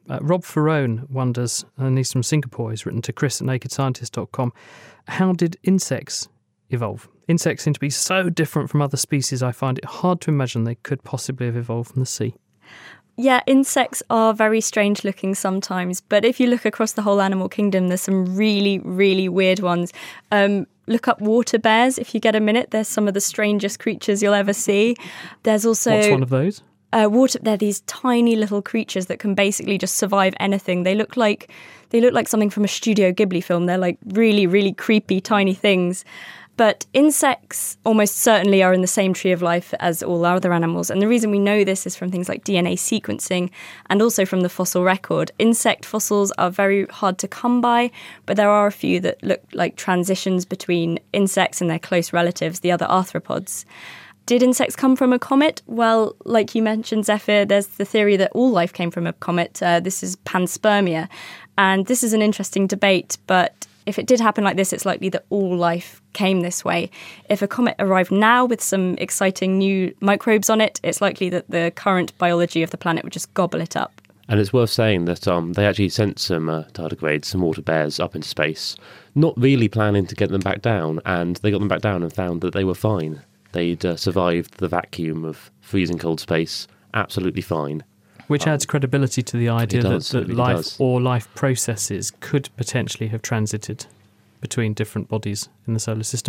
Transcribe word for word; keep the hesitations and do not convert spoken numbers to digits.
Uh, Rob Ferrone wonders, and he's from Singapore, he's written to Chris at naked scientist dot com, how did insects evolve? Insects seem to be so different from other species, I find it hard to imagine they could possibly have evolved from the sea. Yeah, insects are very strange looking sometimes, but if you look across the whole animal kingdom, there's some really, really weird ones. Um, look up water bears if you get a minute. They're some of the strangest creatures you'll ever see. There's also... What's one of those? Uh, water. They're these tiny little creatures that can basically just survive anything. They look like they look like something from a Studio Ghibli film. They're like really, really creepy, tiny things. But insects almost certainly are in the same tree of life as all other animals. And the reason we know this is from things like D N A sequencing and also from the fossil record. Insect fossils are very hard to come by, but there are a few that look like transitions between insects and their close relatives, the other arthropods. Did insects come from a comet? Well, like you mentioned, Zephyr, there's the theory that all life came from a comet. Uh, this is panspermia. And this is an interesting debate, but if it did happen like this, it's likely that all life came this way. If a comet arrived now with some exciting new microbes on it, it's likely that the current biology of the planet would just gobble it up. And it's worth saying that um, they actually sent some uh, tardigrades, some water bears, up into space, not really planning to get them back down, and they got them back down and found that they were fine. They'd uh, survived the vacuum of freezing cold space absolutely fine. Which adds credibility to the idea does, that, that really life does. or life processes could potentially have transited between different bodies in the solar system.